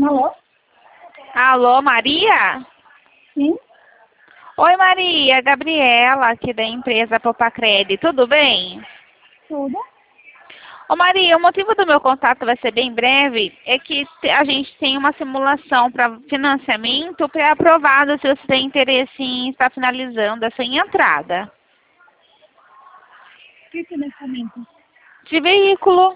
Alô? Alô, Maria? Sim? Oi, Maria, Gabriela, aqui da empresa Popacred, tudo bem? Tudo? Ô, Maria, o motivo do meu contato vai ser bem breve, é que a gente tem uma simulação para financiamento pré-aprovado, se você tem interesse em estar finalizando essa entrada. Que financiamento? De veículo,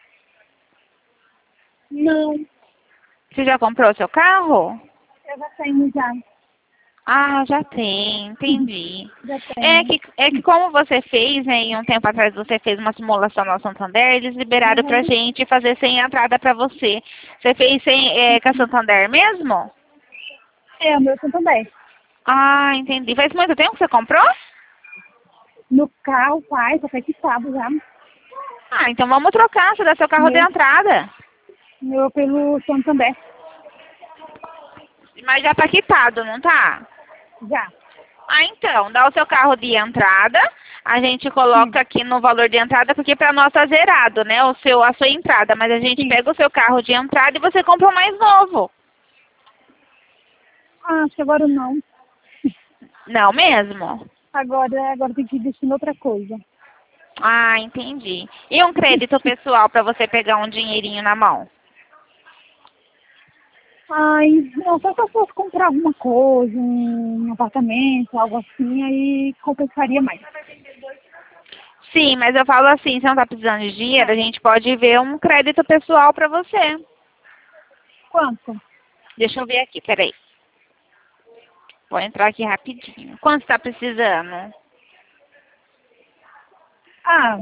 Não, você já comprou seu carro? eu já tenho já. Ah, já tem, entendi. Já É tenho. que, é que como você fez, né, e um tempo atrás você fez uma simulação no Santander, eles liberaram pra Uhum. gente fazer sem entrada pra você. Você fez sem, com a Santander mesmo? É, o meu também. Ah, entendi. Faz muito tempo que você comprou? No carro faz, já foi quitado já. Ah, então vamos trocar, você dá seu carro de Meu, entrada. meu pelo Santander. Mas já tá quitado, não tá? Já. Ah, então, dá o seu carro de entrada, a gente Sim, coloca aqui no valor de entrada, porque para nós tá zerado, né, a sua entrada, mas a gente sim. pega o seu carro de entrada e você compra o mais novo. Ah, acho que agora não. Não mesmo? Agora tem que investir em outra coisa. Ah, entendi. E um crédito pessoal para você pegar um dinheirinho na mão? Ai, não, só se eu fosse comprar alguma coisa, um apartamento, algo assim, aí compensaria mais. Sim, mas eu falo assim, se não tá precisando de dinheiro, a gente pode ver um crédito pessoal para você. Quanto? Deixa eu ver aqui, peraí. Vou entrar aqui rapidinho. Quanto está precisando? Ah,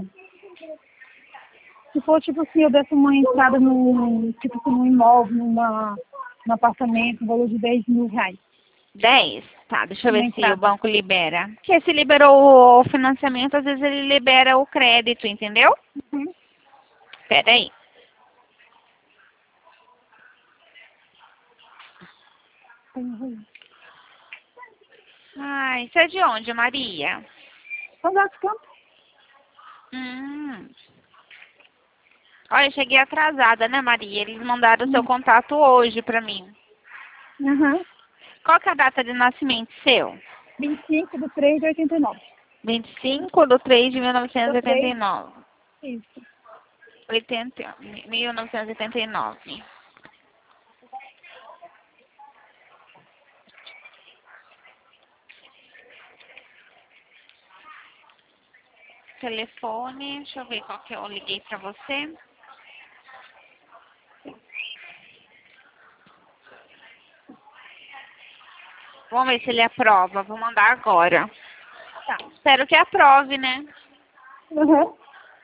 se for, tipo assim, eu desse uma entrada num, tipo assim, num imóvel, num apartamento, um valor de 10 mil reais. 10. Tá, deixa eu Uma ver se o entrada. banco libera. Porque se liberou o financiamento, às vezes ele libera o crédito, entendeu? Uhum. Pera aí. Ai, você é de onde, Maria? São Gatos Campos? Hum. Olha, eu cheguei atrasada, né, Maria? Eles mandaram o seu Uhum. contato hoje pra mim. Aham. Qual que é a data de nascimento seu? 25/3/89. 25/3/1989. Do 3, 89. isso. 1989. Telefone, deixa eu ver qual que eu liguei pra você. Vamos ver se ele aprova. Vou mandar agora. Tá. Espero que aprove, né? Uhum.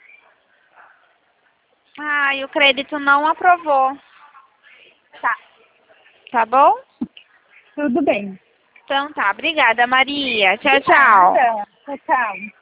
Ai, o crédito não aprovou. Tá. Tá bom? Tudo bem. Então tá. Obrigada, Maria. De Tchau, tchau. nada. Tchau, tchau.